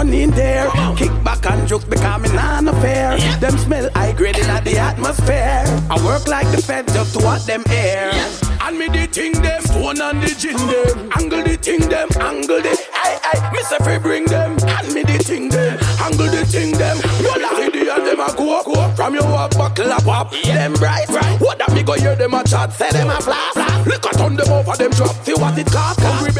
man in there. Kick back and joke because me nah no fair. Them smell high grade in the atmosphere. I work like the feds just to want them air. And me the thing them, stone and the gin them. Angle the thing them, angle the I miss if we bring them. And me the thing them, angle the thing them. You like the and them a go from your walk buckle up up. Them bright, what that me go hear them a chat, say them a flash. Look at on them over them drop, see what it cost.